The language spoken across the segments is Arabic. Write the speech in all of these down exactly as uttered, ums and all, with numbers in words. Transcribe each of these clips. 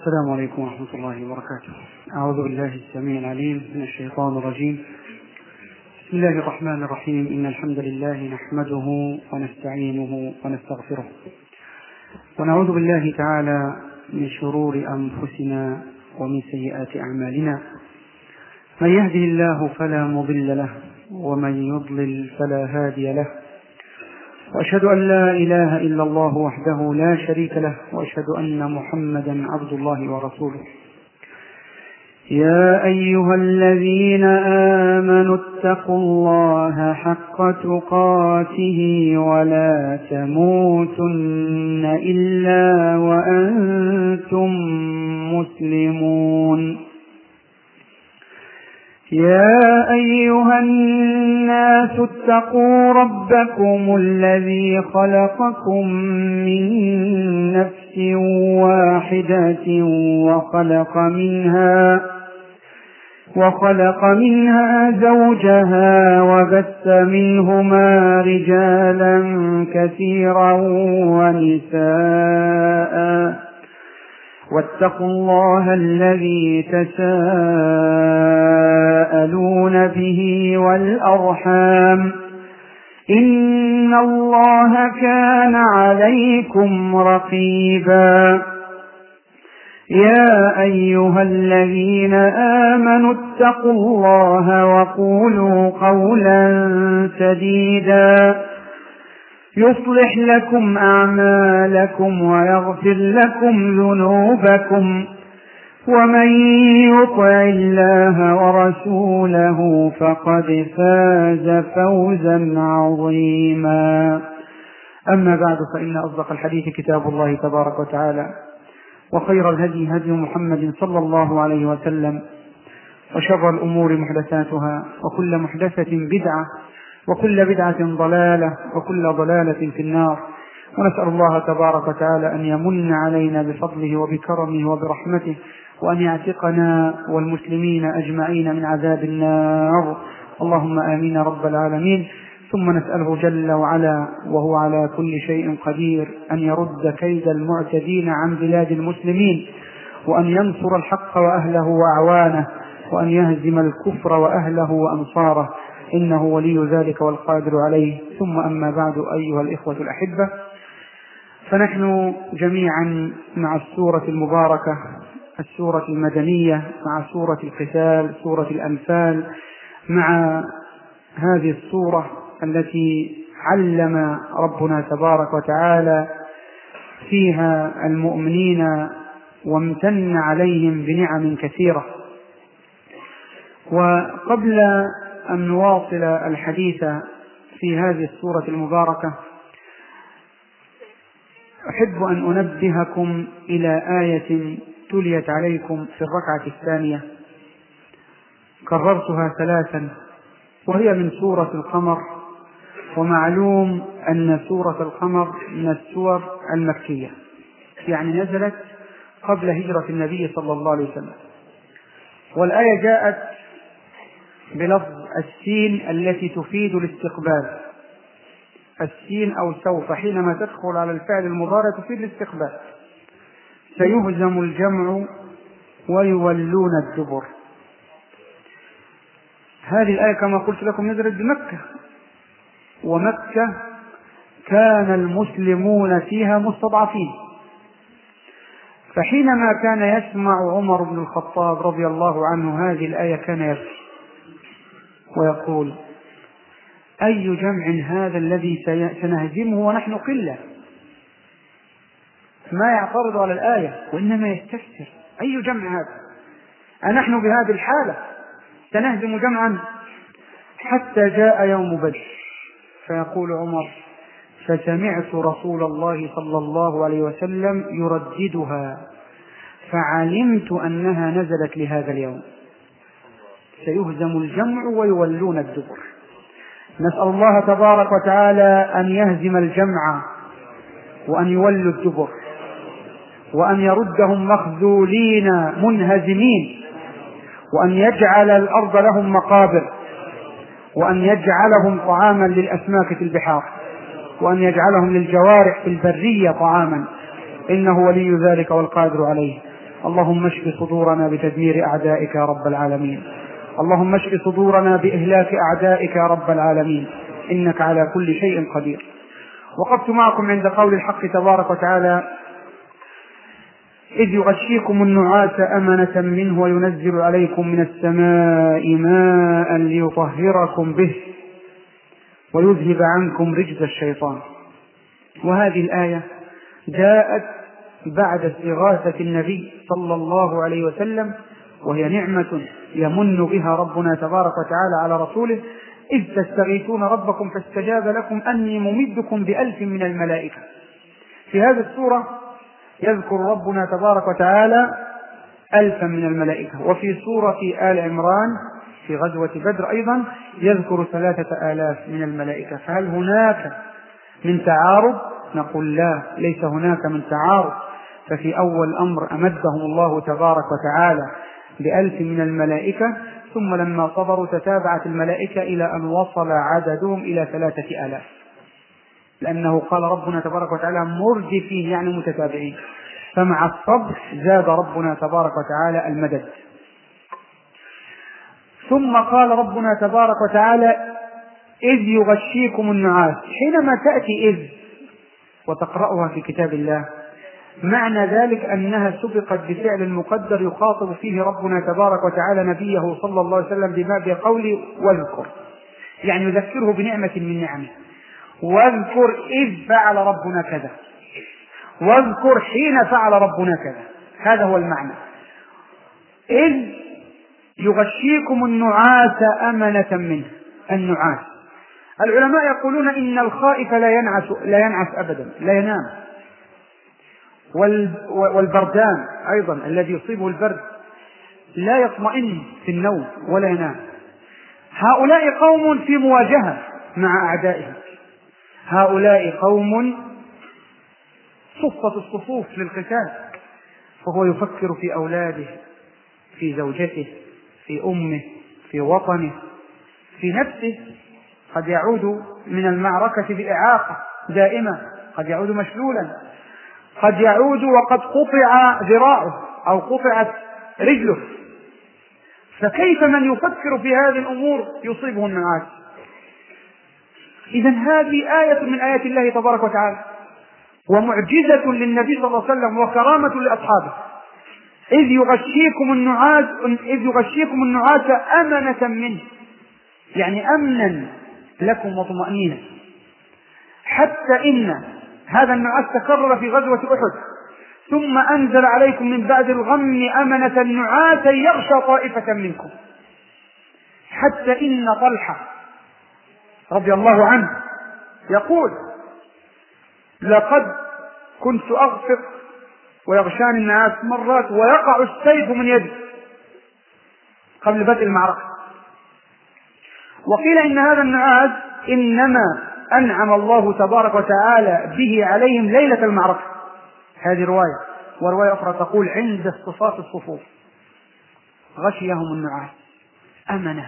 السلام عليكم ورحمة الله وبركاته. أعوذ بالله السميع العليم من الشيطان الرجيم. بسم الله الرحمن الرحيم. إن الحمد لله نحمده ونستعينه ونستغفره، ونعوذ بالله تعالى من شرور أنفسنا ومن سيئات أعمالنا. من يهده الله فلا مضل له، ومن يضلل فلا هادي له، وأشهد أن لا إله إلا الله وحده لا شريك له، وأشهد أن محمدا عبد الله ورسوله. يا أيها الذين آمنوا اتقوا الله حق تقاته ولا تموتن إلا وأنتم مسلمون. يا أيها الناس اتقوا ربكم الذي خلقكم من نفس واحدة وخلق منها وخلق منها زوجها وبث منهما رجالا كثيرا ونساء، واتقوا الله الذي تساءلون به والأرحام، إن الله كان عليكم رقيبا. يا أيها الذين آمنوا اتقوا الله وقولوا قولا سديدا يصلح لكم أعمالكم ويغفر لكم ذنوبكم، ومن يطع الله ورسوله فقد فاز فوزا عظيما. أما بعد، فإن أصدق الحديث كتاب الله تبارك وتعالى، وخير الهدي هدي محمد صلى الله عليه وسلم، وشر الأمور محدثاتها، وكل محدثة بدعة، وكل بدعة ضلالة، وكل ضلالة في النار. ونسأل الله تبارك وتعالى أن يمن علينا بفضله وبكرمه وبرحمته، وأن يعتقنا والمسلمين أجمعين من عذاب النار. اللهم آمين رب العالمين. ثم نسأله جل وعلا وهو على كل شيء قدير أن يرد كيد المعتدين عن بلاد المسلمين، وأن ينصر الحق وأهله وأعوانه، وأن يهزم الكفر وأهله وأنصاره، إنه ولي ذلك والقادر عليه. ثم أما بعد، أيها الإخوة الأحبة، فنحن جميعا مع السورة المباركة، السورة المدنية، مع سورة القتال، سورة الأنفال، مع هذه السورة التي علم ربنا تبارك وتعالى فيها المؤمنين وامتن عليهم بنعم كثيرة. وقبل أن نواصل الحديث في هذه السورة المباركة، أحب أن أنبهكم إلى آية تليت عليكم في الركعة الثانية، كررتها ثلاثا، وهي من سورة القمر. ومعلوم أن سورة القمر من السور المكية، يعني نزلت قبل هجرة النبي صلى الله عليه وسلم. والآية جاءت بلفظ السين التي تفيد الاستقبال. السين أو سوف حينما تدخل على الفعل المضارع تفيد الاستقبال. سيهزم الجمع ويولون الدبر. هذه الآية كما قلت لكم نزلت بمكة، ومكة كان المسلمون فيها مستضعفين. فحينما كان يسمع عمر بن الخطاب رضي الله عنه هذه الآية كان يبكي ويقول: أي جمع هذا الذي سنهزمه ونحن قلة؟ ما يعترض على الآية وإنما يستفسر: أي جمع هذا؟ أنحن بهذه الحالة سنهزم جمعا؟ حتى جاء يوم بدر، فيقول عمر: فسمعت رسول الله صلى الله عليه وسلم يرددها، فعلمت أنها نزلت لهذا اليوم، سيهزم الجمع ويولون الدبر. نسأل الله تبارك وتعالى أن يهزم الجمع وأن يولوا الدبر، وأن يردهم مخذولين منهزمين، وأن يجعل الأرض لهم مقابر، وأن يجعلهم طعاما للأسماك في البحار، وأن يجعلهم للجوارح في البرية طعاما، إنه ولي ذلك والقادر عليه. اللهم اشف صدورنا بتدمير أعدائك يا رب العالمين. اللهم اشف صدورنا بإهلاك أعدائك يا رب العالمين، إنك على كل شيء قدير. وقفت معكم عند قول الحق تبارك وتعالى: إذ يغشيكم النعاس أمنة منه وينزل عليكم من السماء ماء ليطهركم به ويذهب عنكم رجز الشيطان. وهذه الآية جاءت بعد استغاثة النبي صلى الله عليه وسلم، وهي نعمة يمن بها ربنا تبارك وتعالى على رسوله: إذ تستغيثون ربكم فاستجاب لكم أني ممدكم بألف من الملائكة. في هذه السورة يذكر ربنا تبارك وتعالى ألفا من الملائكة، وفي سورة آل عمران في غزوة بدر أيضا يذكر ثلاثة آلاف من الملائكة. فهل هناك من تعارض؟ نقول لا، ليس هناك من تعارض. ففي أول الأمر أمدهم الله تبارك وتعالى بألف من الملائكة، ثم لما صبروا تتابعت الملائكة إلى أن وصل عددهم إلى ثلاثة آلاف، لأنه قال ربنا تبارك وتعالى مرجفين يعني متتابعين، فمع الصبر زاد ربنا تبارك وتعالى المدد. ثم قال ربنا تبارك وتعالى: إذ يغشيكم النعاس. حينما تأتي إذ وتقرأها في كتاب الله معنى ذلك أنها سبقت بفعل مقدر يخاطب فيه ربنا تبارك وتعالى نبيه صلى الله عليه وسلم بما بقوله واذكر، يعني يذكره بنعمة من نعمه. واذكر إذ فعل ربنا كذا، واذكر حين فعل ربنا كذا، هذا هو المعنى. إذ يغشيكم النعاس أمنة منه. النعاس العلماء يقولون إن الخائف لا ينعس, لا ينعس أبدا، لا ينام. والبردان أيضا الذي يصيبه البرد لا يطمئن في النوم ولا ينام. هؤلاء قوم في مواجهة مع أعدائهم، هؤلاء قوم صفت الصفوف للقتال، فهو يفكر في أولاده، في زوجته، في أمه، في وطنه، في نفسه. قد يعود من المعركة بإعاقة دائمة، قد يعود مشلولا، قد يعود وقد قطع ذراعه أو قطعت رجله. فكيف من يفكر في هذه الأمور يصيبه النعاس؟ إذن هذه آية من آيات الله تبارك وتعالى، ومعجزة للنبي صلى الله عليه وسلم وكرامة لأصحابه. إذ يغشيكم النعاس إذ يغشيكم النعاس أمنة منه، يعني أمنا لكم وطمأنينة. حتى إن هذا النعاس تكرر في غزوة أحد: ثم أنزل عليكم من بعد الغم أمنة نعاسا يغشى طائفة منكم. حتى إن طلحة رضي الله عنه يقول: لقد كنت أغفق ويغشاني النعاس مرات ويقع السيف من يدي قبل بدء المعركة. وقيل إن هذا النعاس إنما أنعم الله تبارك وتعالى به عليهم ليلة المعركة، هذه رواية. ورواية أخرى تقول عند اصطفاف الصفوف غشيهم النعاس أمنة،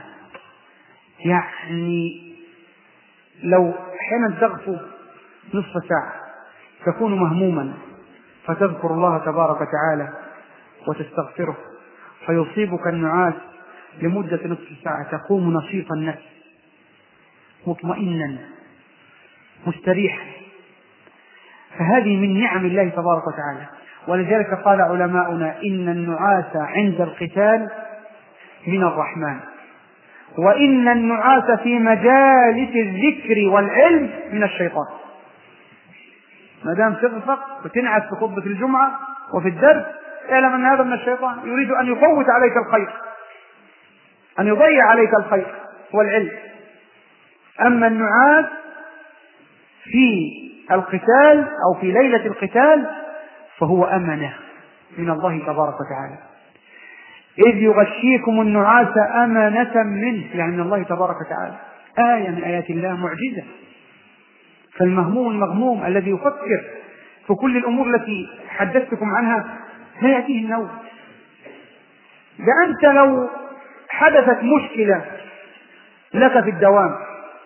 يعني لو حين تغفو نصف ساعة تكون مهموما فتذكر الله تبارك وتعالى وتستغفره فيصيبك النعاس لمدة نصف ساعة، تقوم نشيط النفس مطمئنا مستريحا. فهذه من نعم الله تبارك وتعالى. ولذلك قال علماؤنا إن النعاس عند القتال من الرحمن، وإن النعاس في مجالس الذكر والعلم من الشيطان. ما دام تغفق وتنعس في خطبة الجمعة وفي الدرس اعلم أن هذا من الشيطان، يريد أن يفوت عليك الخير، أن يضيع عليك الخير والعلم. أما النعاس في القتال أو في ليلة القتال فهو أمنة من الله تبارك وتعالى. إذ يغشيكم النعاس أمنة منه، يعني من الله تبارك وتعالى، آية من آيات الله، معجزة. فالمهموم المغموم الذي يفكر في كل الأمور التي حدثتكم عنها لا يأتيه النوم. ده أنت لو حدثت مشكلة لك في الدوام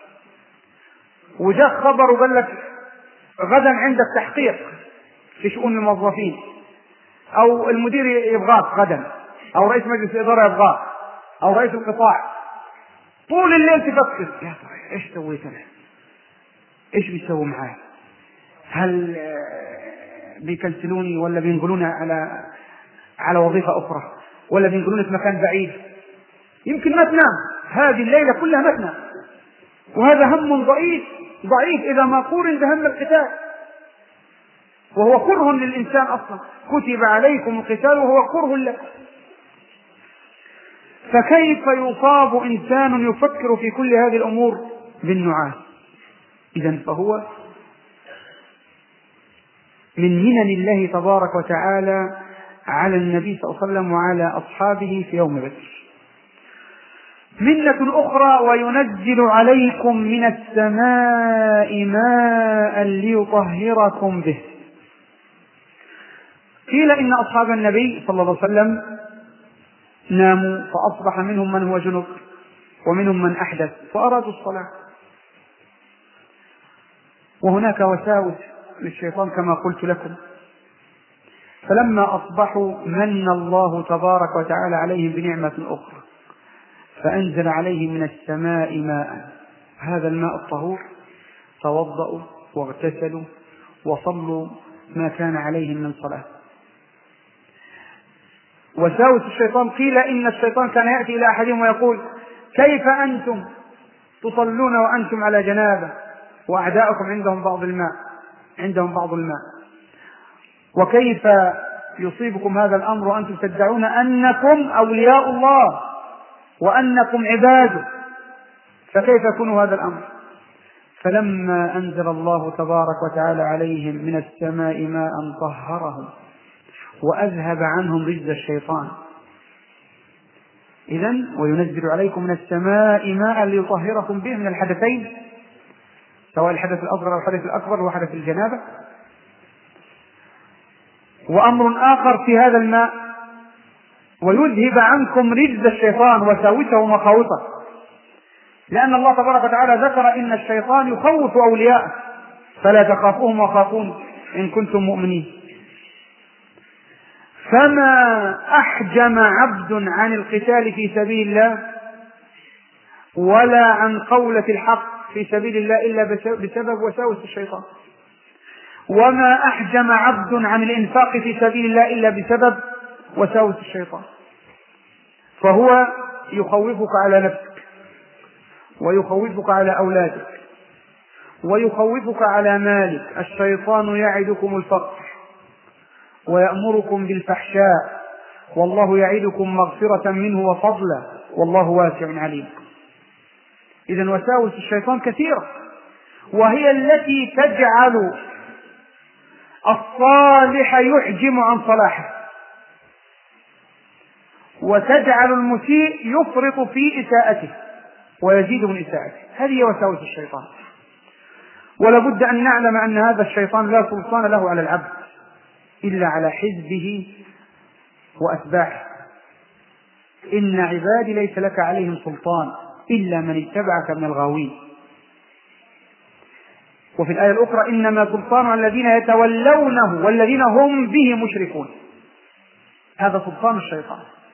وجاء خبر وقال لك غدا عندك تحقيق في شؤون الموظفين، أو المدير يبغاك غدا، أو رئيس مجلس الإدارة يبغاك، أو رئيس القطاع، طول الليل تفكر يا ترى إيش سويت أنا؟ إيش بيسووا معاي؟ هل بيكنسلوني ولا بينقلوني على على وظيفة أخرى ولا بينقلوني في مكان بعيد؟ يمكن ما تنام هذه الليلة كلها، ما تنام، وهذا هم ضعيف ضعيف إذا ما قورن بهم القتال، وهو كره للإنسان أصلا، كتب عليكم القتال وهو كره لكم. فكيف يصاب إنسان يفكر في كل هذه الأمور بالنعاس؟ إذن فهو من منن الله تبارك وتعالى على النبي صلى الله عليه وسلم وعلى أصحابه في يوم بدر. منة أخرى: وينزل عليكم من السماء ماء ليطهركم به. قيل إن أصحاب النبي صلى الله عليه وسلم ناموا فأصبح منهم من هو جنب ومنهم من أحدث فأرادوا الصلاة، وهناك وساوس للشيطان كما قلت لكم، فلما أصبحوا من الله تبارك وتعالى عليهم بنعمة أخرى فأنزل عليهم من السماء ماء، هذا الماء الطهور، توضأوا واغتسلوا وصلوا ما كان عليهم من صلاة. وساوس الشيطان: قيل إن الشيطان كان يأتي إلى أحدهم ويقول: كيف أنتم تصلون وأنتم على جنابة وأعداءكم عندهم بعض الماء عندهم بعض الماء وكيف يصيبكم هذا الأمر وأنتم تدعون أنكم أولياء الله وأنكم عباده، فكيف يكون هذا الأمر؟ فلما أنزل الله تبارك وتعالى عليهم من السماء ماء طهرهم وأذهب عنهم رجز الشيطان. إذن وينزل عليكم من السماء ماء ليطهركم به من الحدثين، سواء الحدث الأصغر أو الحدث الأكبر وحدث الجنابة. وأمر آخر في هذا الماء: ويذهب عنكم رجز الشيطان وساوسه ومخاوفه، لأن الله تبارك وتعالى ذكر إن الشيطان يخوف أولياءه فلا تخافوهم وخافون إن كنتم مؤمنين. فما أحجم عبد عن القتال في سبيل الله ولا عن قولة الحق في سبيل الله إلا بسبب وساوس الشيطان، وما أحجم عبد عن الإنفاق في سبيل الله إلا بسبب وساوس الشيطان. فهو يخوفك على نفسك ويخوفك على أولادك ويخوفك على مالك. الشيطان يعدكم الفقر ويأمركم بالفحشاء والله يعدكم مغفرة منه وفضلا والله واسع عليم. إذن وساوس الشيطان كثيرة، وهي التي تجعل الصالح يحجم عن صلاحه وتجعل المسيء يفرط في إساءته ويزيد من إساءته. هذه وساوس الشيطان. ولابد أن نعلم أن هذا الشيطان لا سلطان له على العبد إلا على حزبه وأتباعه. إن عبادي ليس لك عليهم سلطان إلا من اتبعك من الغاوين. وفي الآية الأخرى: إنما سلطان على الذين يتولونه والذين هم به مشركون. هذا سلطان الشيطان.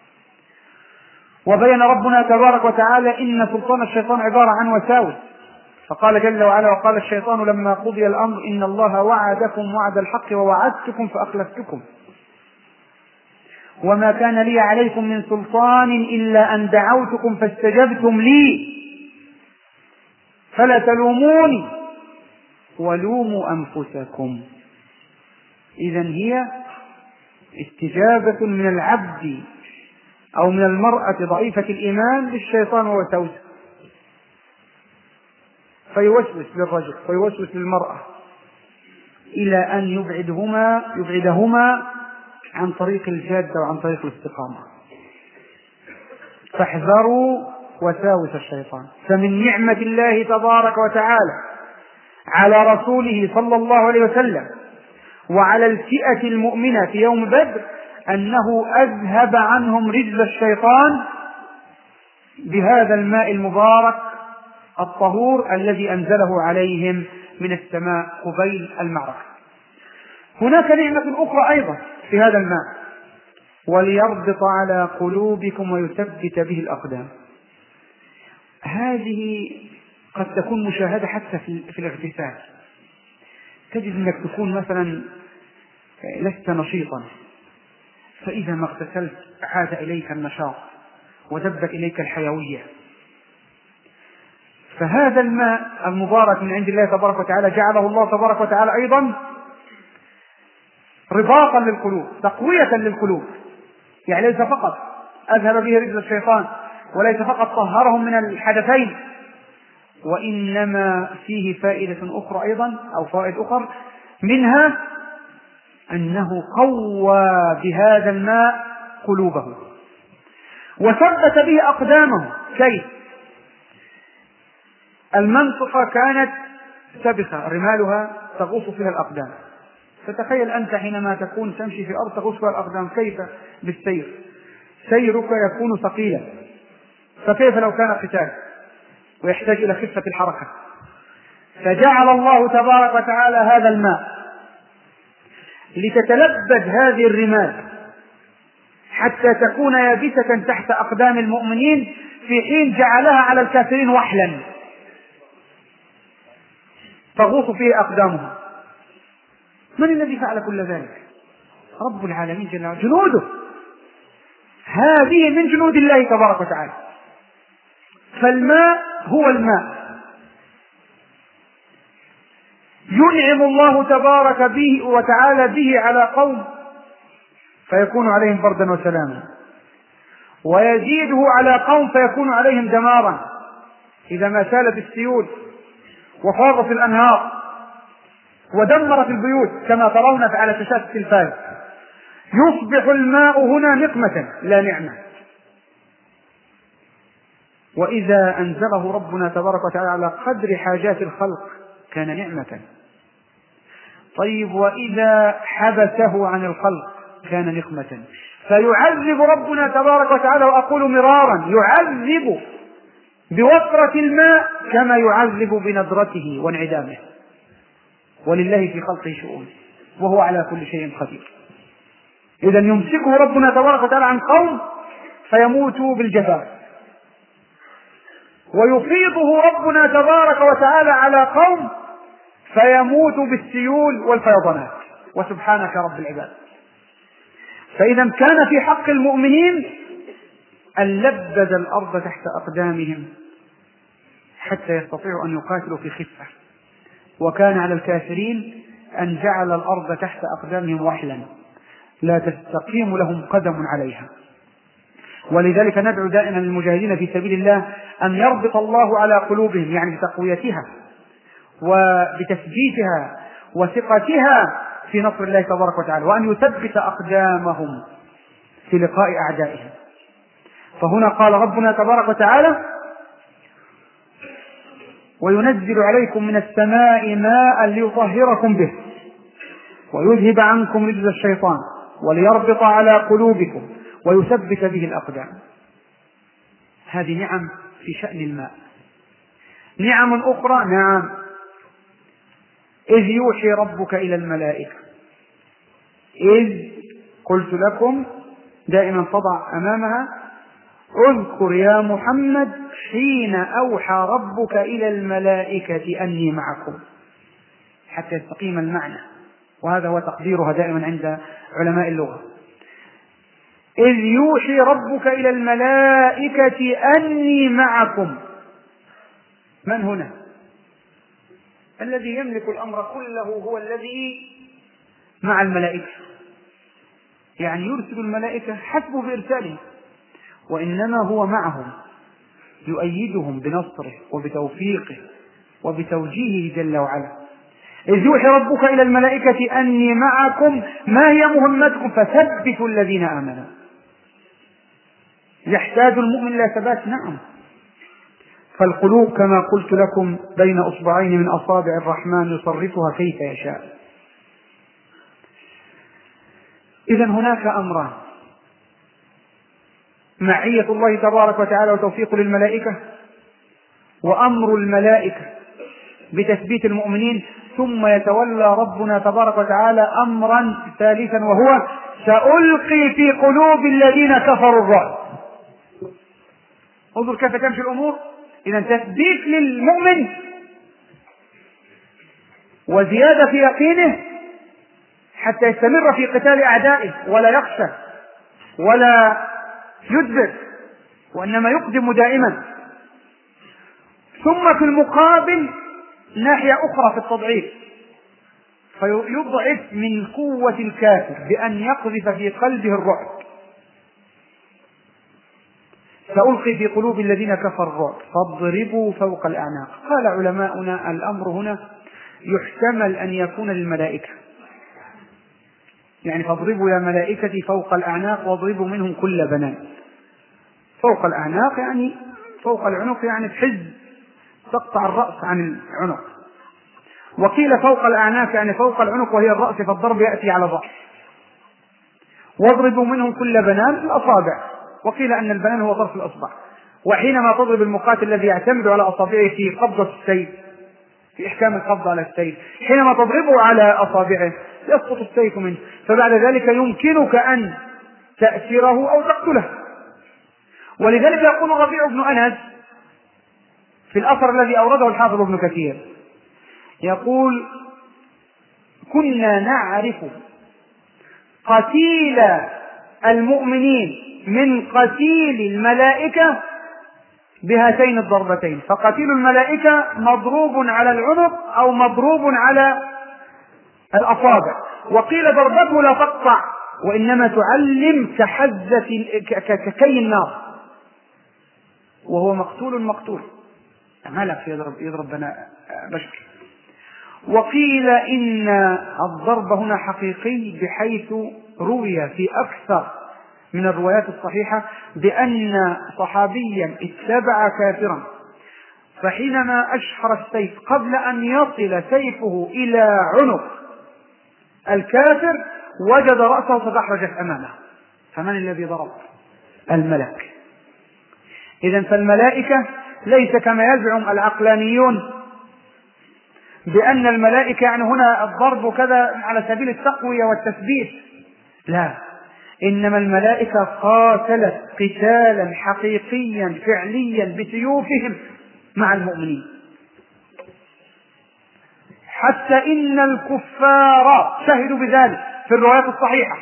وبين ربنا تبارك وتعالى إن سلطان الشيطان عبارة عن وساوس، فقال جل وعلا: وقال الشيطان لما قضي الأمر إن الله وعدكم وعد الحق ووعدتكم فأخلفتكم وما كان لي عليكم من سلطان إلا أن دعوتكم فاستجبتم لي فلا تلوموني ولوموا أنفسكم. إذن هي استجابة من العبد أو من المرأة ضعيفة الإيمان للشيطان ووساوسه، فيوسوس للرجل ويوسوس للمرأة إلى أن يبعدهما يبعدهما عن طريق الجادة وعن طريق الاستقامة. فاحذروا وساوس الشيطان. فمن نعمة الله تبارك وتعالى على رسوله صلى الله عليه وسلم وعلى الفئة المؤمنة في يوم بدر أنه أذهب عنهم رجز الشيطان بهذا الماء المبارك الطهور الذي أنزله عليهم من السماء قبيل المعركة. هناك نعمة أخرى أيضا في هذا الماء، وليربط على قلوبكم ويثبت به الأقدام. هذه قد تكون مشاهدة حتى في الاغتسال، تجد أنك تكون مثلا لست نشيطا، فإذا ما اغتسلت عاد إليك النشاط ودبت إليك الحيوية. فهذا الماء المبارك من عند الله تبارك وتعالى جعله الله تبارك وتعالى أيضا رباطا للقلوب، تقوية للقلوب، يعني ليس فقط أذهب به رجل الشيطان، وليس فقط طهرهم من الحدثين، وإنما فيه فائدة أخرى أيضا أو فائدة أخرى، منها أنه قوى بهذا الماء قلوبه وثبت به أقدامه. كيف؟ المنطقة كانت سبخة رمالها تغوص فيها الأقدام، فتخيل أنت حينما تكون تمشي في أرض تغوص فيها الأقدام كيف بالسير؟ سيرك يكون ثقيلا، فكيف لو كان قتال ويحتاج إلى خفة الحركة؟ فجعل الله تبارك وتعالى هذا الماء لتتلبد هذه الرمال حتى تكون يابسة تحت أقدام المؤمنين، في حين جعلها على الكافرين وحلا تغوص فيه أقدامهم. من الذي فعل كل ذلك؟ رب العالمين جل وعلا، جنوده، هذه من جنود الله تبارك وتعالى. فالماء هو الماء ينعم الله تبارك به وتعالى به على قوم فيكون عليهم بردا وسلاما، ويزيده على قوم فيكون عليهم دمارا إذا ما سالت السيول وفاضت الأنهار ودمرت البيوت كما ترون على شاشات التلفاز. يصبح الماء هنا نقمة لا نعمة، وإذا أنزله ربنا تبارك وتعالى على قدر حاجات الخلق كان نعمة. طيب وإذا حبسه عن الخلق كان نقمة. فيعذب ربنا تبارك وتعالى، وأقول مرارا، يعذب بوفرة الماء كما يعذب بنضرته وانعدامه، ولله في خلقه شؤون وهو على كل شيء قدير. إذا يمسكه ربنا تبارك وتعالى عن قوم فيموتوا بالجفاف، ويفيضه ربنا تبارك وتعالى على قوم فيموتوا بالسيول والفيضانات، وسبحانك رب العباد. فإذا كان في حق المؤمنين أن لبد الأرض تحت أقدامهم حتى يستطيعوا أن يقاتلوا في خفة، وكان على الكافرين أن جعل الأرض تحت أقدامهم وحلا لا تستقيم لهم قدم عليها. ولذلك ندعو دائما للمجاهدين في سبيل الله أن يربط الله على قلوبهم، يعني بتقويتها وبتثبيتها وثقتها في نصر الله تبارك وتعالى، وأن يثبت أقدامهم في لقاء أعدائهم. فهنا قال ربنا تبارك وتعالى: وينزل عليكم من السماء ماء ليطهركم به ويذهب عنكم رجز الشيطان وليربط على قلوبكم ويثبت به الأقدام. هذه نعم في شأن الماء. نعم أخرى، نعم، إذ يوحي ربك إلى الملائكة، إذ قلت لكم دائما تضع أمامها اذكر يا محمد حين أوحى ربك إلى الملائكة أني معكم، حتى يستقيم المعنى، وهذا هو تقديرها دائما عند علماء اللغة. إذ يوحي ربك إلى الملائكة أني معكم. من هنا؟ الذي يملك الأمر كله هو الذي مع الملائكة، يعني يرسل الملائكة حسبه بإرساله، وإنما هو معهم يؤيدهم بنصره وبتوفيقه وبتوجيهه جل وعلا. إذ يوحي ربك إلى الملائكة أني معكم، ما هي مهمتكم؟ فثبتوا الذين آمنوا. يحتاج المؤمن إلى ثبات، نعم. فالقلوب كما قلت لكم بين أصبعين من أصابع الرحمن يصرفها كيف يشاء. إذن هناك أمران: معية الله تبارك وتعالى وتوفيق للملائكة، وأمر الملائكة بتثبيت المؤمنين، ثم يتولى ربنا تبارك وتعالى أمرا ثالثا وهو سألقي في قلوب الذين كفروا الرعب. انظر كيف تمشي الأمور. إذا تثبيت للمؤمن وزيادة في يقينه حتى يستمر في قتال أعدائه ولا يخشى ولا يدبر، وإنما يقدم دائما. ثم في المقابل ناحية أخرى في التضعيف، فيضعف من قوة الكافر بأن يقذف في قلبه الرعب. سألقي في قلوب الذين كفروا الرعب فاضربوا فوق الأعناق. قال علماؤنا الأمر هنا يحتمل أن يكون للملائكة، يعني فاضربوا يا ملائكتي فوق الأعناق واضربوا منهم كل بنان. فوق الأعناق يعني فوق العنق، يعني بحز تقطع الرأس عن العنق. وقيل فوق الأعناق يعني فوق العنق وهي الرأس، فالضرب يأتي على ضعف. واضربوا منهم كل بنان الأصابع، وقيل أن البنان هو طرف الأصبع. وحينما تضرب المقاتل الذي يعتمد على أصابعه في قبضة السيف، في إحكام القبض على السيف، حينما تضربه على أصابعه يسقط السيف منه، فبعد ذلك يمكنك أن تأسره أو تقتله. ولذلك يقول ربيع بن أنس في الأثر الذي أورده الحافظ ابن كثير، يقول: كنا نعرف قتيل المؤمنين من قتيل الملائكة بهاتين الضربتين. فقتيل الملائكة مضروب على العنق أو مضروب على الأصابع. وقيل ضربته لا تقطع وإنما تعلم كحزة ككي النار، وهو مقتول مقتول ملك يضرب يضرب بشر. وقيل إن الضرب هنا حقيقي، بحيث روي في أكثر من الروايات الصحيحة بأن صحابيا اتبع كافرا، فحينما أشحر السيف قبل أن يصل سيفه إلى عنق الكافر وجد رأسه تدحرجت أمامه. فمن الذي ضرب؟ الملك. إذن فالملائكة ليس كما يزعم العقلانيون بأن الملائكة يعني هنا الضرب كذا على سبيل التقوية والتثبيت، لا، إنما الملائكة قاتلت قتالا حقيقيا فعليا بسيوفهم مع المؤمنين، حتى إن الكفار شهدوا بذلك في الروايات الصحيحة.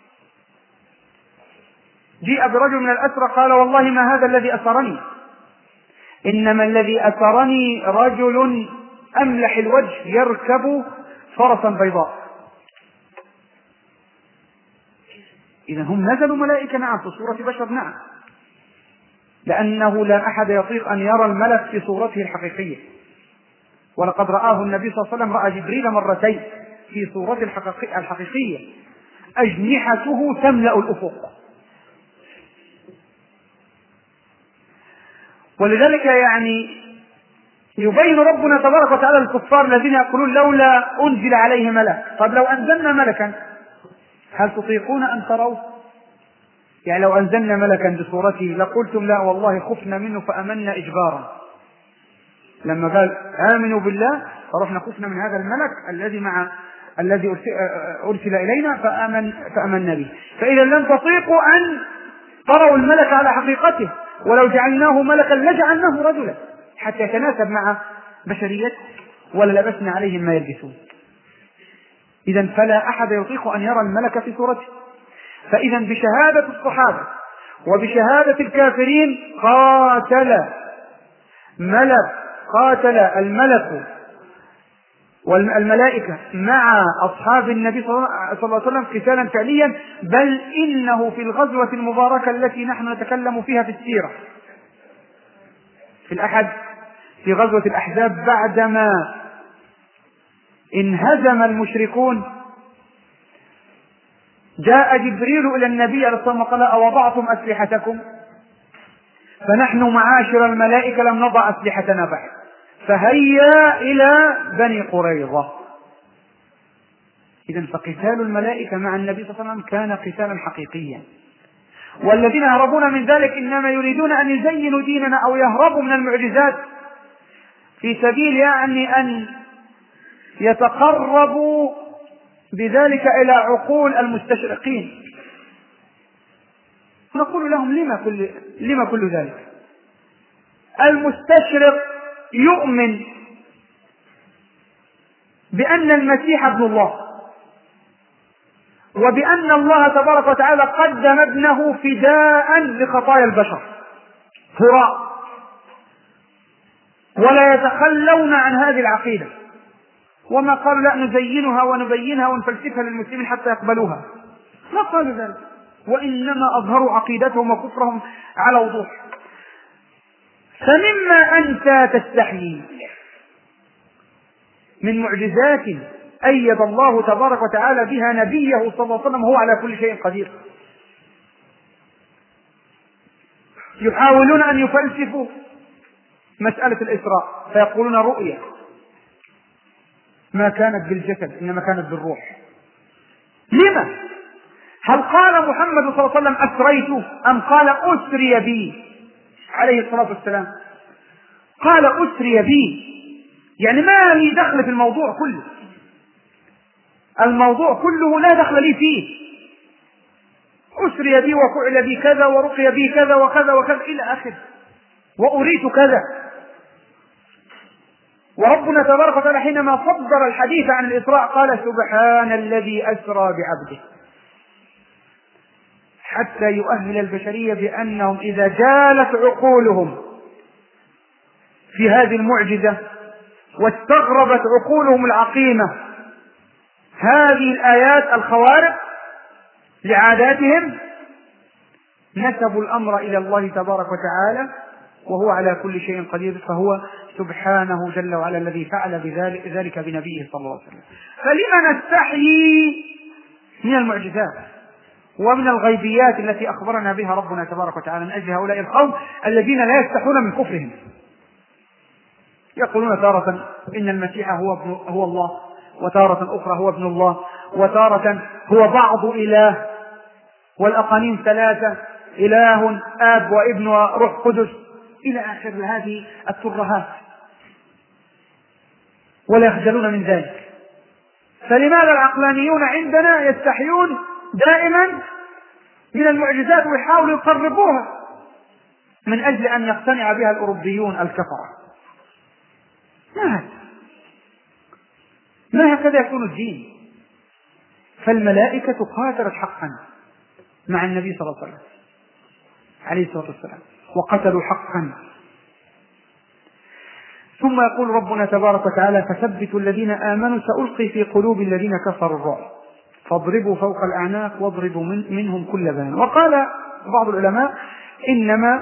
جيء برجل من الأسرى قال: والله ما هذا الذي أسرني، إنما الذي أسرني رجل أملح الوجه يركب فرسا بيضاء. إذا هم نزلوا ملائكة، نعم، في صورة بشر، نعم، لأنه لا أحد يطيق أن يرى الملك في صورته الحقيقية. ولقد رآه النبي صلى الله عليه وسلم، رأى جبريل مرتين في صورته الحقيقية أجنحته تملأ الأفق. ولذلك يعني يبين ربنا تبارك وتعالى الكفار الذين يقولون: لولا أنزل عليه ملك. طب لو أنزلنا ملكا هل تطيقون أن تروا؟ يعني لو أنزلنا ملكا بصورته لقلتم: لا والله خفنا منه فأمنا إجبارا. لما قال آمنوا بالله فرحنا خفنا من هذا الملك الذي مع الذي أرسل إلينا فآمن فأمنا به. فإذا لن تطيقوا أن تروا الملك على حقيقته، ولو جعلناه ملكا لجعلناه رجلا حتى يتناسب مع بشريته، ولا لبسنا عليهم ما يلبسون. إذا فلا أحد يطيق أن يرى الملك في صورته. فإذا بشهادة الصحابة وبشهادة الكافرين قاتل ملك قاتل الملك والملائكة مع أصحاب النبي صلى الله عليه وسلم قتالا فعليا. بل إنه في الغزوة المباركة التي نحن نتكلم فيها في السيرة في الأحد في غزوة الأحزاب، بعدما انهزم المشركون جاء جبريل إلى النبي عليه الصلاة والسلام وقال: أوضعتم أسلحتكم؟ فنحن معاشر الملائكة لم نضع أسلحتنا بعد، فهيا إلى بني قريظة. إذن فقتال الملائكة مع النبي صلى الله عليه وسلم كان قتالا حقيقيا. والذين يهربون من ذلك إنما يريدون أن يزينوا ديننا أو يهربوا من المعجزات في سبيل يعني أن يتقربوا بذلك إلى عقول المستشرقين. نقول لهم لما كل, لما كل ذلك؟ المستشرق يؤمن بأن المسيح ابن الله، وبأن الله تبارك وتعالى قدم ابنه فداء لخطايا البشر هراء، ولا يتخلون عن هذه العقيدة، وما قالوا لا نزينها ونبينها ونفلسفها للمسلمين حتى يقبلوها، ما قالوا ذلك، وإنما أظهروا عقيدتهم وكفرهم على وضوح. فمما أنت تستحيي من معجزات أيد الله تبارك وتعالى بها نبيه صلى الله عليه وسلم هو على كل شيء قدير. يحاولون أن يفلسفوا مسألة الإسراء فيقولون رؤية، ما كانت بالجسد إنما كانت بالروح. لما؟ هل قال محمد صلى الله عليه وسلم أسريت أم قال أسري بي عليه الصلاة والسلام؟ قال أسري بي، يعني ما لي دخل في الموضوع كله، الموضوع كله لا دخل لي فيه. أسري بي وفعل بي كذا ورقي بي كذا وكذا وكذا إلى آخر، وأريت كذا. وربنا تبارك وتعالى حينما صدر الحديث عن الإسراء قال سبحان الذي أسرى بعبده، حتى يؤهل البشرية بأنهم إذا جالت عقولهم في هذه المعجزة واستغربت عقولهم العقيمة هذه الآيات الخوارق لعاداتهم، نسبوا الأمر إلى الله تبارك وتعالى وهو على كل شيء قدير، فهو سبحانه جل وعلا الذي فعل بذلك ذلك بنبيه صلى الله عليه وسلم. فلما نستحيي من المعجزات ومن الغيبيات التي أخبرنا بها ربنا تبارك وتعالى من أجل هؤلاء القوم الذين لا يستحون من كفرهم؟ يقولون تارة إن المسيح هو, ابن هو الله، وتارة أخرى هو ابن الله، وتارة هو بعض إله، والأقانيم ثلاثة، إله آب وابن وروح قدس، إلى آخر هذه الترهات، ولا يخجلون من ذلك. فلماذا العقلانيون عندنا يستحيون دائما من المعجزات ويحاولوا يقربوها من أجل أن يقتنع بها الأوروبيون الكفرة؟ ما ما هكذا يكون الدين. فالملائكة قاتلت حقا مع النبي صلى الله عليه وسلم عليه الصلاة والسلام، وقتلوا حقا. ثم يقول ربنا تبارك وتعالى فثبتوا الذين آمنوا سألقي في قلوب الذين كفروا الرعب فاضربوا فوق الأعناق واضربوا من منهم كل بان. وقال بعض العلماء إنما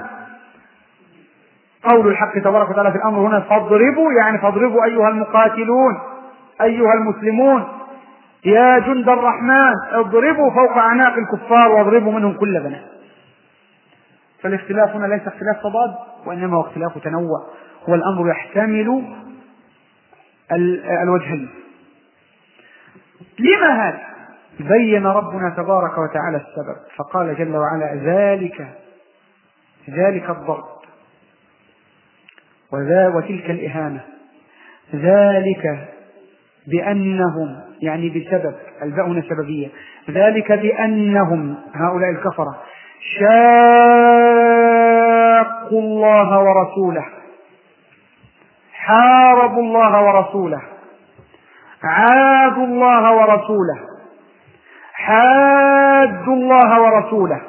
قول الحق تبارك وتعالى في الأمر هنا فاضربوا، يعني فاضربوا أيها المقاتلون أيها المسلمون يا جند الرحمن اضربوا فوق أعناق الكفار واضربوا منهم كل بنان. فالاختلاف هنا ليس اختلاف تضاد وإنما هو اختلاف تنوع، والأمر يحتمل الوجهين. لما هذا؟ بين ربنا تبارك وتعالى السبب فقال جل وعلا ذلك ذلك الضرب وتلك الإهانة، ذلك بأنهم، يعني بسبب، الباء هنا سببية، ذلك بأنهم هؤلاء الكفرة شاقوا الله ورسوله، حاربوا الله ورسوله، عادوا الله ورسوله، حادوا الله ورسوله،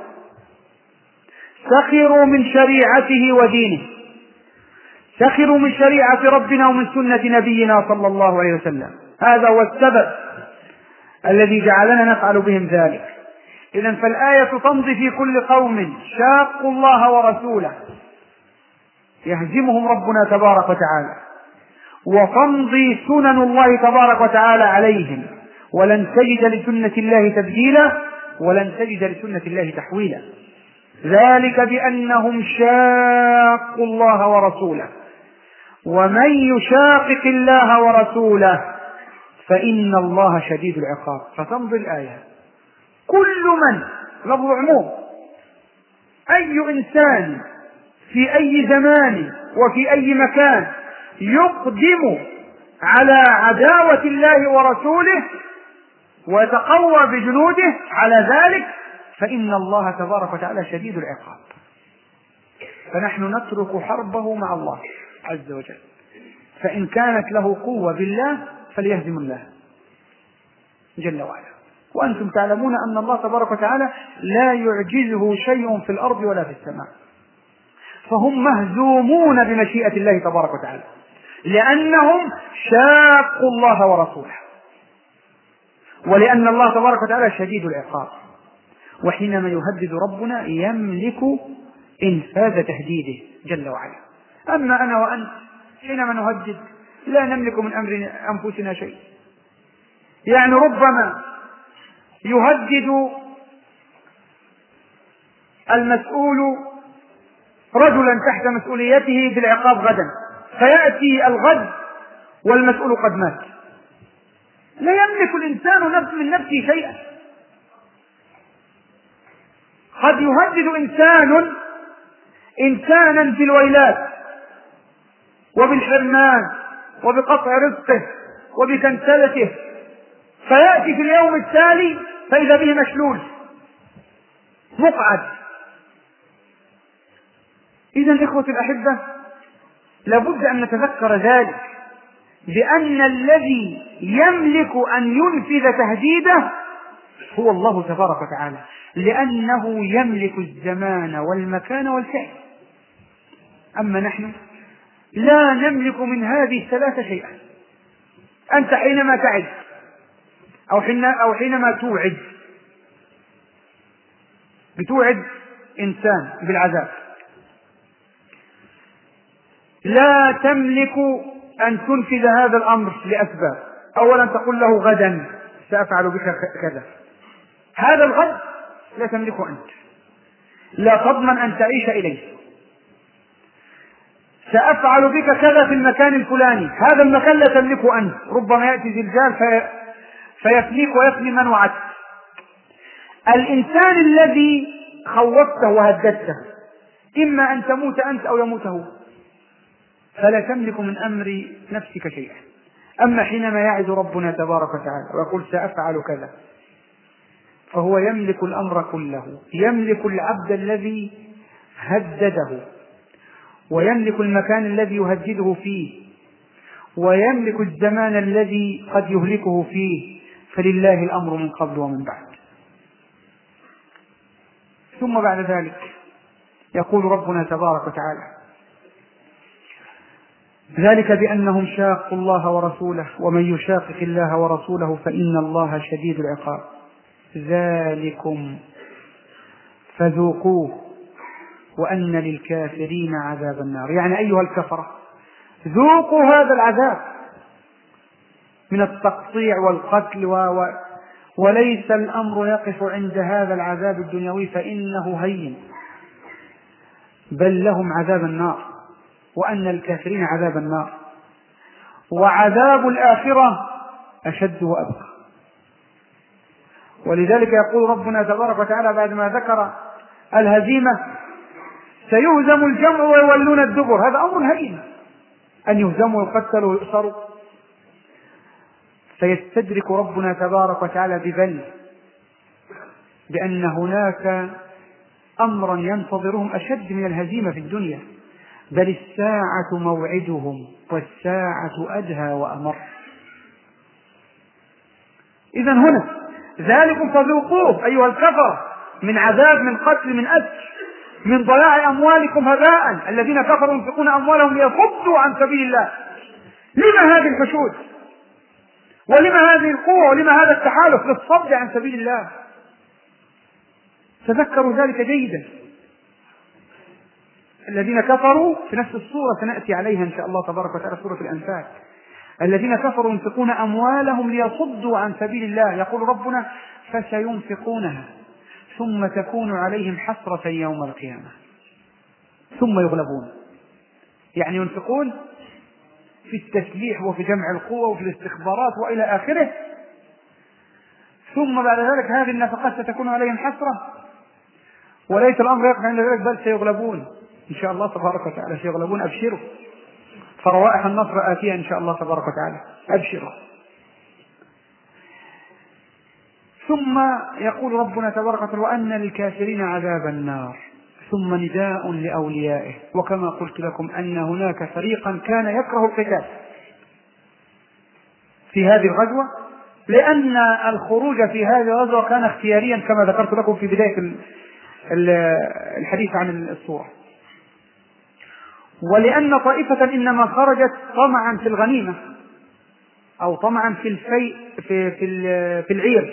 سخروا من شريعته ودينه، سخروا من شريعة ربنا ومن سنة نبينا صلى الله عليه وسلم. هذا هو السبب الذي جعلنا نفعل بهم ذلك. إذن فالآية تمضي في كل قوم شاقوا الله ورسوله يهزمهم ربنا تبارك وتعالى، وتمضي سنن الله تبارك وتعالى عليهم، ولن تجد لسنة الله تبديلا ولن تجد لسنة الله تحويلا. ذلك بأنهم شاقوا الله ورسوله، ومن يشاقق الله ورسوله فإن الله شديد العقاب. فتمضي الآية كل من، لفظ عموم، أي إنسان في أي زمان وفي أي مكان يقدم على عداوة الله ورسوله ويتقوى بجنوده على ذلك، فإن الله تبارك وتعالى شديد العقاب. فنحن نترك حربه مع الله عز وجل، فإن كانت له قوة بالله فليهزم الله جل وعلا. وأنتم تعلمون أن الله تبارك وتعالى لا يعجزه شيء في الأرض ولا في السماء، فهم مهزومون بمشيئة الله تبارك وتعالى، لأنهم شاقوا الله ورسوله، ولأن الله تبارك وتعالى شديد العقاب. وحينما يهدد ربنا يملك إنفاذ تهديده جل وعلا. أما أنا وأنت حينما نهدد لا نملك من أمر أنفسنا شيء. يعني ربما يهدد المسؤول رجلا تحت مسؤوليته بالعقاب غدا، فيأتي الغد والمسؤول قد مات، لا يملك الإنسان نفس من نفسه شيئا. قد يهدد إنسان إنسانا بالويلات وبالحرمان وبقطع رزقه وبكنسلته، فيأتي في اليوم التالي فإذا به مشلول مقعد. إذن إخوة الأحبة لابد أن نتذكر ذلك، بأن الذي يملك أن ينفذ تهديده هو الله تبارك وتعالى، لأنه يملك الزمان والمكان والفعل. أما نحن لا نملك من هذه الثلاثة شيئا. أنت حينما تعد أو, حين أو حينما توعد بتوعد إنسان بالعذاب، لا تملك أن تنفذ هذا الأمر لأسباب. أولا تقول له غدا سأفعل بك كذا، هذا الغد لا تملكه أنت، لا تضمن أن تعيش إليه. سأفعل بك كذا في المكان الفلاني، هذا المكان لا تملكه أنت، ربما يأتي زلزال في فيفنيك ويفني من وعدت. الإنسان الذي خوفته وهددته إما أن تموت أنت أو يموت هو، فلا تملك من أمر نفسك شيئا. أما حينما يعد ربنا تبارك وتعالى ويقول سأفعل كذا، فهو يملك الأمر كله، يملك العبد الذي هدده، ويملك المكان الذي يهدده فيه، ويملك الزمان الذي قد يهلكه فيه، فلله الأمر من قبل ومن بعد. ثم بعد ذلك يقول ربنا تبارك وتعالى ذلك بأنهم شاقوا الله ورسوله ومن يشاقق الله ورسوله فإن الله شديد العقاب ذلكم فذوقوه وأن للكافرين عذاب النار. يعني أيها الكفرة ذوقوا هذا العذاب من التقطيع والقتل و... و... وليس الأمر يقف عند هذا العذاب الدنيوي فإنه هين، بل لهم عذاب النار، وأن الكافرين عذاب النار، وعذاب الآخرة أشد وأبقى. ولذلك يقول ربنا تبارك وتعالى بعد ما ذكر الهزيمة سيهزم الجمع ويولون الدبر، هذا أمر هين أن يهزموا ويقتلوا ويؤسروا. فيستدرك ربنا تبارك وتعالى ببل بأن هناك أمرا ينتظرهم أشد من الهزيمة في الدنيا، بل الساعة موعدهم والساعة أدهى وأمر. إذن هنا ذلكم فذوقوه أيها الكفر من عذاب، من قتل، من أسر، من ضياع أموالكم هباء. الذين كفروا ينفقون أموالهم ليصدوا عن سبيل الله. لما هذه الحشود؟ ولما هذه القوة؟ ولما هذا التحالف للصد عن سبيل الله؟ تذكروا ذلك جيدا. الذين كفروا في نفس الصورة سنأتي عليها إن شاء الله تبارك وتعالى سورة الأنفال. الذين كفروا ينفقون أموالهم ليصدوا عن سبيل الله، يقول ربنا فسينفقونها ثم تكون عليهم حسرة يوم القيامة ثم يغلبون. يعني ينفقون في التسليح وفي جمع القوة وفي الاستخبارات وإلى آخره، ثم بعد ذلك هذه النفقات ستكون عليهم حسرة، وليس الأمر يقف عند ذلك بل سيغلبون إن شاء الله تبارك وتعالى. سيغلبون، أبشروا، فروائح النصر آتية إن شاء الله تبارك وتعالى، أبشروا. ثم يقول ربنا تبارك وتعالى وأن للكافرين عذاب النار، ثم نداء لأوليائه. وكما قلت لكم أن هناك فريقا كان يكره القتال في هذه الغزوة، لأن الخروج في هذه الغزوة كان اختياريا كما ذكرت لكم في بداية الحديث عن السورة، ولأن طائفة إنما خرجت طمعا في الغنيمة أو طمعا في الفيء في, في, في العير،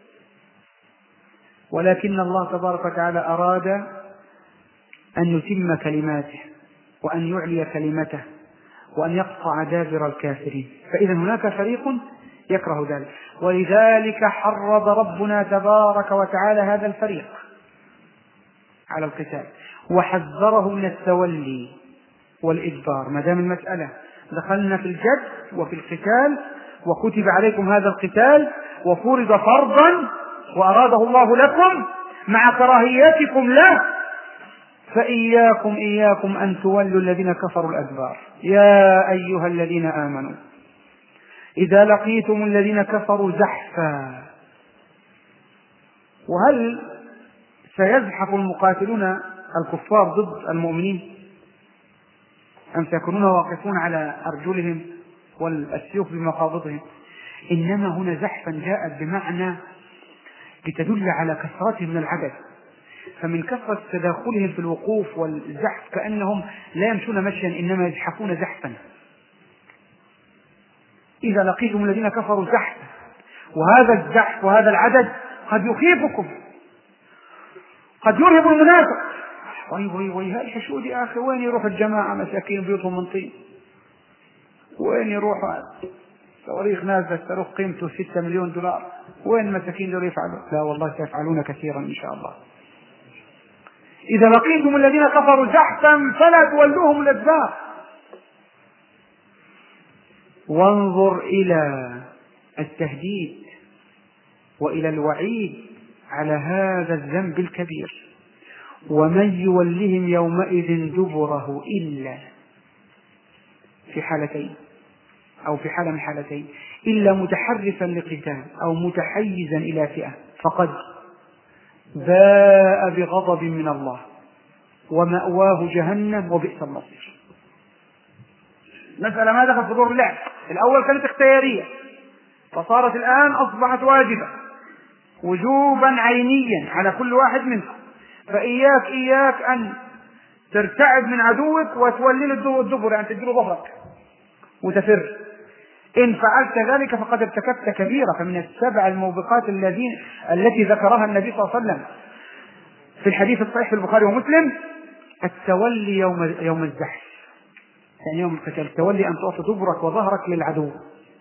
ولكن الله تبارك وتعالى أراد أن يتم كلماته وأن يعلي كلمته وأن يقطع دابر الكافرين، فإذا هناك فريق يكره ذلك، ولذلك حرض ربنا تبارك وتعالى هذا الفريق على القتال وحذره من التولي والإجبار. ما دام المسألة دخلنا في الجد وفي القتال وكتب عليكم هذا القتال وفرض فرضا وأراده الله لكم مع كراهيتكم له، فإياكم إياكم أن تولوا الذين كفروا الأدبار. يا أيها الذين آمنوا إذا لقيتم الذين كفروا زحفا. وهل سيزحف المقاتلون الكفار ضد المؤمنين أم سيكونون واقفون على أرجلهم والسيوف بمقابضهم؟ إنما هنا زحفا جاءت بمعنى لتدل على كثرتهم من العدد، فمن كثرة تداخلهم في الوقوف والزحف كأنهم لا يمشون مشيا إنما يزحفون زحفا. إذا لقيتم الذين كفروا زحفا، وهذا الزحف وهذا العدد قد يخيفكم، قد يرهب المنافق. وي وي وي هاي الحشود يا أخي، وين يروح الجماعة مساكين بيوتهم من طين؟ وين يروح صواريخ نازلة صاروخ قيمته ستة مليون دولار؟ وين مساكين دول يفعلوا؟ لا والله سيفعلون كثيرا إن شاء الله. إذا لقيتم الذين كفروا زحفا فلا تولوهم الأدبار. وانظر إلى التهديد وإلى الوعيد على هذا الذنب الكبير. ومن يولهم يومئذ دبره إلا في حالتين أو في حالة من حالتين، إلا متحرفا لقتال أو متحيزا إلى فئة فقد باء بغضب من الله ومأواه جهنم وبئس المصير. مسألة ما دخل في دور اللعب. الأول كانت اختيارية فصارت الآن أصبحت واجبة وجوبا عينيا على كل واحد منكم. فإياك إياك أن ترتعب من عدوك وتولي له الدبر، يعني تديله ظهرك وتفر. إن فعلت ذلك فقد ارتكبت كبيرة. فمن السبع الموبقات الذين التي ذكرها النبي صلى الله عليه وسلم في الحديث الصحيح في البخاري ومسلم التولي يوم يوم الزحف، يعني يوم القتال، التولي أن تعطي دبرك وظهرك للعدو.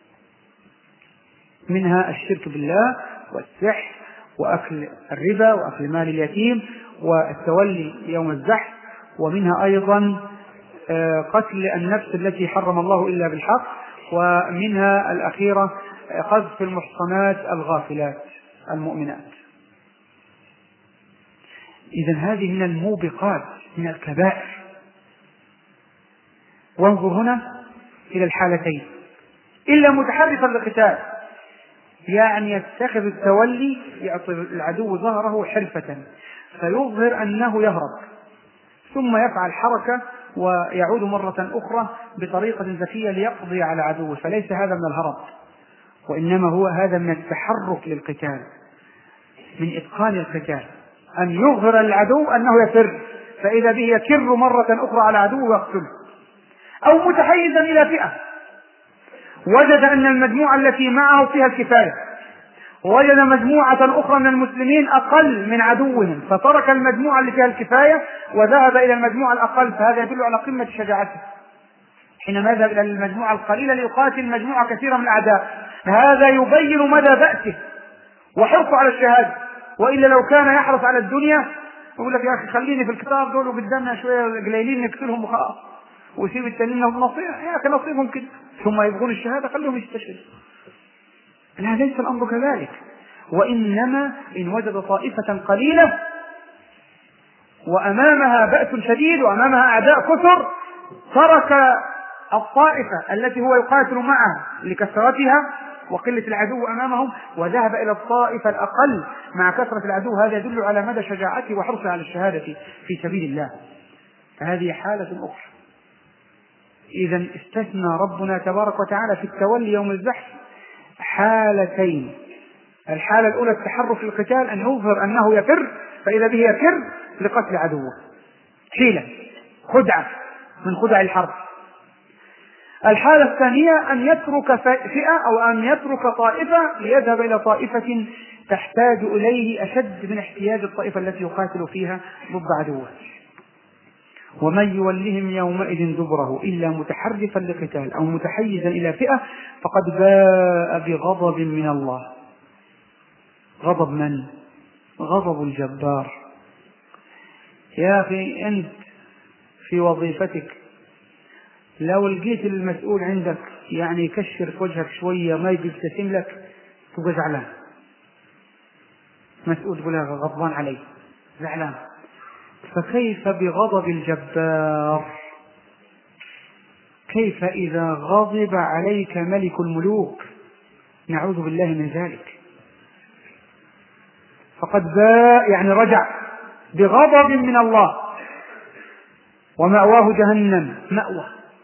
منها الشرك بالله والسحر وأكل الربا وأكل مال اليتيم والتولي يوم الزحف، ومنها أيضا قتل النفس التي حرم الله إلا بالحق، ومنها الأخيرة قذف المحصنات الغافلات المؤمنات. إذن هذه من الموبقات من الكبائر. وانظر هنا إلى الحالتين، إلا متحرفا للقتال، يعني يتخذ التولي يعطي العدو ظهره حرفة فيظهر أنه يهرب ثم يفعل حركة ويعود مرة أخرى بطريقة ذكية ليقضي على عدوه، فليس هذا من الهرب، وإنما هو هذا من التحرك للقتال، من إتقان القتال، أن يظهر العدو أنه يفر فإذا به يكر مرة أخرى على عدوه ويقتله. أو متحيزا إلى فئة وجد أن المجموعة التي معه فيها الكفاية، ووجد مجموعة أخرى من المسلمين أقل من عدوهم فترك المجموعة التي فيها الكفاية وذهب إلى المجموعة الأقل، فهذا يدل على قمة شجاعته حينما يذهب إلى المجموعة القليلة ليقاتل مجموعة كثيرة من الأعداء. هذا يبين مدى بأسه وحرصه على الشهادة، وإلا لو كان يحرص على الدنيا يقول لك يا أخي خليني في الكتاب دول وقدامنا شوية قليلين نقتلهم وخلاص ويسيب التانيين نصيحة يا أخي نصيبهم كده ثم يبغون الشهادة خليهم يستشهدوا. لا، ليس الأمر كذلك، وإنما إن وجد طائفة قليلة وأمامها بأس شديد وأمامها أعداء كثر ترك الطائفة التي هو يقاتل معها لكثرتها وقلة العدو أمامهم وذهب إلى الطائفة الأقل مع كثرة العدو. هذا يدل على مدى شجاعته وحرصه على الشهادة في سبيل الله. فهذه حالة أخرى. إذا استثنى ربنا تبارك وتعالى في التولي يوم الزحف حالتين. الحالة الأولى التحرك للقتال، أن يظهر أنه يفر فإذا به يفر لقتل عدوه، حيلة خدعة من خدع الحرب. الحالة الثانية أن يترك فئة أو أن يترك طائفة ليذهب إلى طائفة تحتاج إليه أشد من احتياج الطائفة التي يقاتل فيها ضد عدوه. ومن يولهم يومئذ دبره إلا متحرفا لقتال أو متحيزا إلى فئة فقد باء بغضب من الله. غضب من؟ غضب الجبار. يا أخي أنت في وظيفتك لو لقيت المسؤول عندك يعني يكشر في وجهك شوية ما يجي يبتسم لك تبقى زعلان. مسؤول تقول غضبان علي زعلان. فكيف بغضب الجبار؟ كيف إذا غضب عليك ملك الملوك؟ نعوذ بالله من ذلك. فقد باء يعني رجع بغضب من الله ومأواه جهنم مأوى.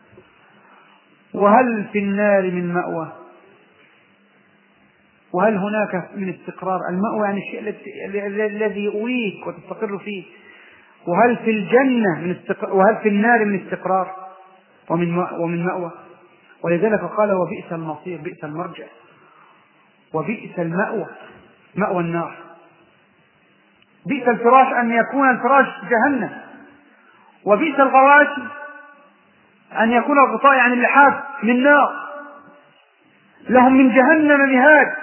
وهل في النار من مأوى؟ وهل هناك من استقرار؟ المأوى يعني الشيء الذي يؤويك وتستقر فيه. وهل في الجنة من استقرار؟ وهل في النار من استقرار ومن ومن مأوى؟ ولذلك قال وبئس المصير، بئس المرجع وبئس المأوى، مأوى النار. بئس الفراش أن يكون الفراش جهنم، وبئس الغواش أن يكون الغطاء عن اللحاف من نار. لهم من جهنم مهاد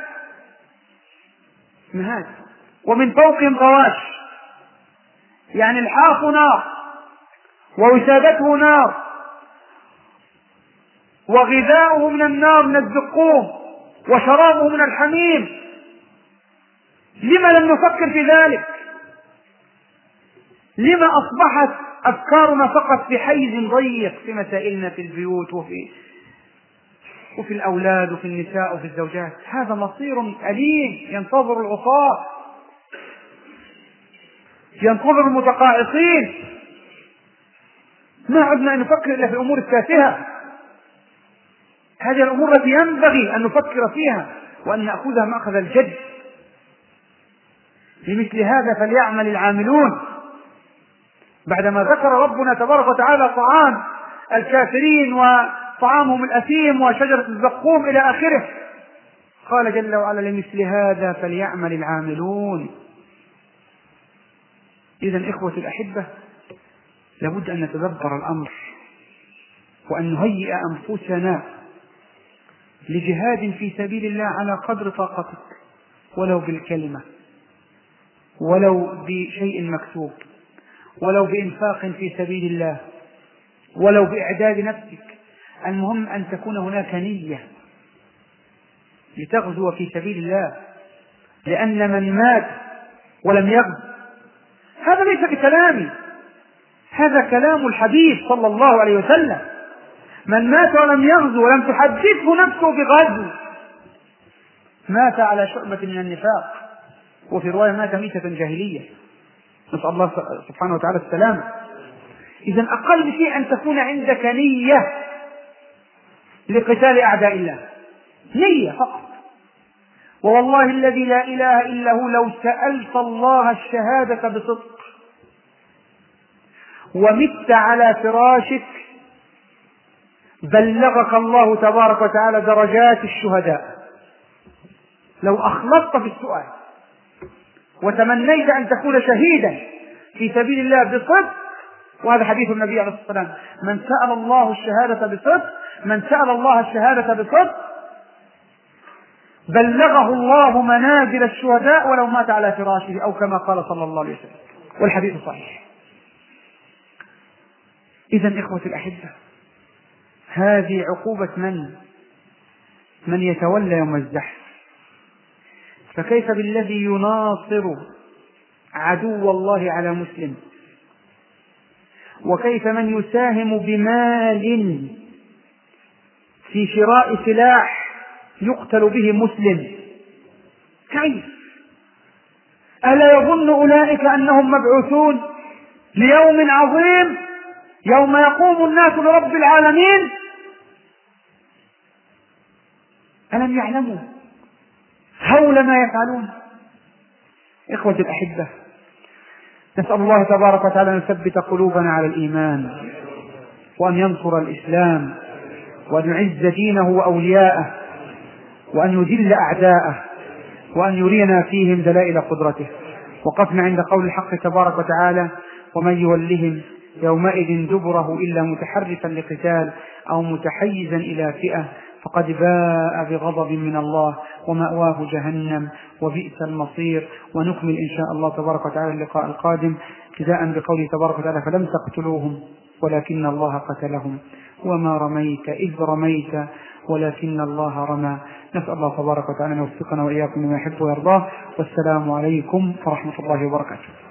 مهاد ومن فوقهم غواش، يعني الحاف نار ووسادته نار وغذاؤه من النار من الزقوم وشرابه من الحميم. لما لم نفكر في ذلك؟ لما أصبحت أفكارنا فقط في حيز ضيق في مسائلنا في البيوت وفي وفي الأولاد وفي النساء وفي الزوجات؟ هذا مصير أليم ينتظر العصاة، ينتظر المتقاعسين. ما عدنا أن نفكر إلا في الأمور التافهة. هذه الأمور التي ينبغي أن نفكر فيها وأن نأخذها مأخذ الجد. لمثل هذا فليعمل العاملون. بعدما ذكر ربنا تبارك وتعالى طعام الكافرين وطعامهم الأثيم وشجرة الزقوم إلى آخره، قال جل وعلا لمثل هذا فليعمل العاملون. إذن إخوة الأحبة لابد أن نتدبر الأمر وأن نهيئ أنفسنا لجهاد في سبيل الله على قدر طاقتك، ولو بالكلمة، ولو بشيء مكتوب، ولو بإنفاق في سبيل الله، ولو بإعداد نفسك. المهم أن تكون هناك نية لتغزو في سبيل الله، لأن من مات ولم يغزو هذا ليس بكلامي، هذا كلام الحبيب صلى الله عليه وسلم. من مات ولم يغزو ولم تحدثه نفسه بغزو مات على شعبة من النفاق، وفي رواية مات ميتة جاهلية، نسأل الله سبحانه وتعالى السلامة. إذن أقل شيء أن تكون عندك نية لقتال أعداء الله، نية فقط. ووالله الذي لا إله إلا هو لو سألت الله الشهادة بصدق ومت على فراشك بلغك الله تبارك وتعالى درجات الشهداء. لو أخلصت في السؤال وتمنيت أن تكون شهيدا في سبيل الله بصدق، وهذا حديث النبي عليه الصلاة والسلام: من سأل الله الشهادة بصدق من سأل الله الشهادة بصدق بلغه الله منازل الشهداء ولو مات على فراشه، أو كما قال صلى الله عليه وسلم، والحديث صحيح. إذن إخوة الأحبة هذه عقوبة من من يتولى يوم الزحف. فكيف بالذي يناصر عدو الله على مسلم؟ وكيف من يساهم بمال في شراء سلاح يقتل به مسلم، كيف؟ ألا يظن أولئك أنهم مبعوثون ليوم عظيم يوم يقوم الناس لرب العالمين؟ ألم يعلموا هول ما يفعلون؟ إخوة الأحبة، نسأل الله تبارك وتعالى أن يثبت قلوبنا على الإيمان، وأن ينصر الإسلام، وأن يعز دينه وأولياءه، وأن يذل أعداءه، وأن يرينا فيهم دلائل قدرته. وقفنا عند قول الحق تبارك وتعالى: ومن يولهم يومئذ دبره إلا متحرفا لقتال أو متحيزا إلى فئة فقد باء بغضب من الله ومأواه جهنم وبئس المصير. ونكمل إن شاء الله تبارك وتعالى اللقاء القادم ابتداء بقوله تبارك وتعالى: فلم تقتلوهم ولكن الله قتلهم وما رميت إذ رميت ولكن الله رمى. نسأل الله تبارك وتعالى أن يوفقنا وإياكم لما يحب ويرضاه. والسلام عليكم ورحمة الله وبركاته.